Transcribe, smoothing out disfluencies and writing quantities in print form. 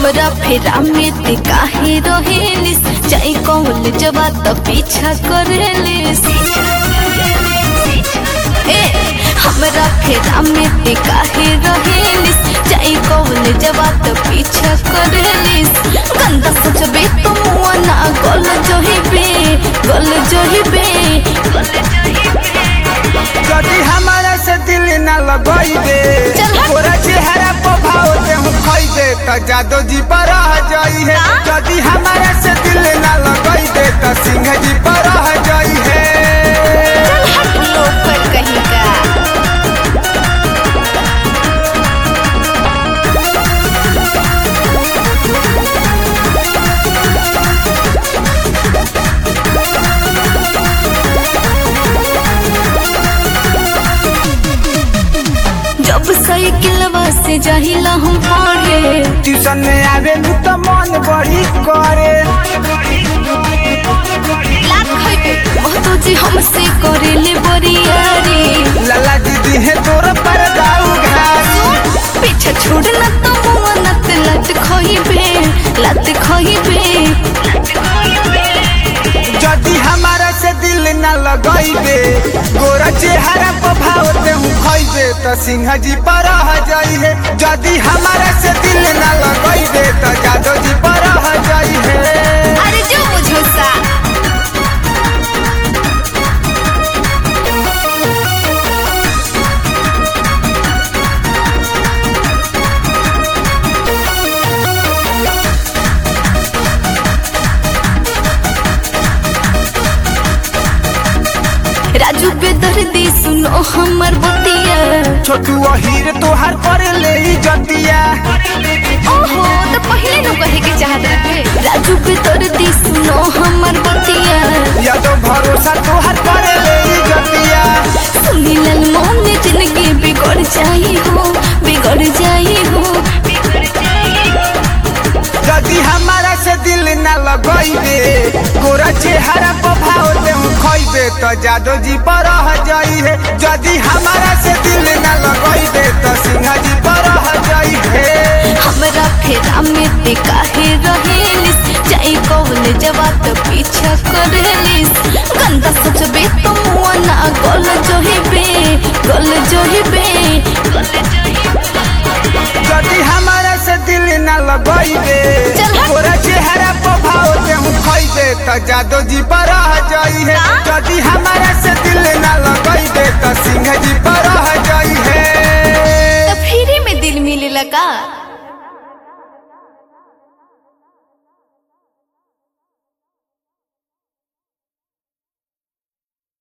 हमरा फेरा में ते काहे रहेलिस जाई कौल जवा त पीछा करेलिस ए हमरा फेरा में ते काहे रहेलिस जाई कौल जवा त पीछा करेलिस गंदा सोचबे तो मुआ ना गल जहिबे जदी हमारा से दिल ना लगइबे तोरा चेहरा पर भाव दे हम खइबे त जादो जी पर रह जाई है जदी हमारा से दिल ना लगइबे त सिंह जी पर रह जाई है चल हट लोग पर कहीं का जब साइकिलवा से जाहिला हम पढ़े ट्यूशन में आवे नु त मन बड़ी करे लात खइबे बहुत जी हमसे करेले बरियारी लला दीदी है तोर पर दाऊ घास पीछे छोड़ना तो मुआ नत लत खइबे जदी हमारा से दिल ना लगइबे गोरा चेहरा पर भाव दे हम खइबे त सिंह जी पर रह जाई है जदी हमारा से दिल ना लगइबे त जादो जी पर रह जाई है अरे जो बुझो सा राजू बेदर्दी सुनो हमर बतिया छोटू अहीर तोहर पर ले जतिया ओहो तो पहले नु कहे के चाहत रहे राजू बेदर्दी सुनो हमर बतिया या तो भरोसा तोहर पर ले जतिया सुनी लाल मोहन जिंदगी बिगड़ जाई हो जदी हमारा से दिल ना लगइबे गोरा चेहरा पर भाव दे हम खइबे त जादो जी पर रह जाई है जदी हमारा से दिल ना लगइबे त सिंह जी पर रह जाई है हमरा फेरा में ते काहे रहेलिस जाई कौल जवा त पीछा करेलिस गंदा सोचबे तो मुआ ना गल जहिबे जदी हमारा से दिल ना लगइबे चल हट। गोरा चेहरा पर भाव दे हम खइबे त जादो जी पर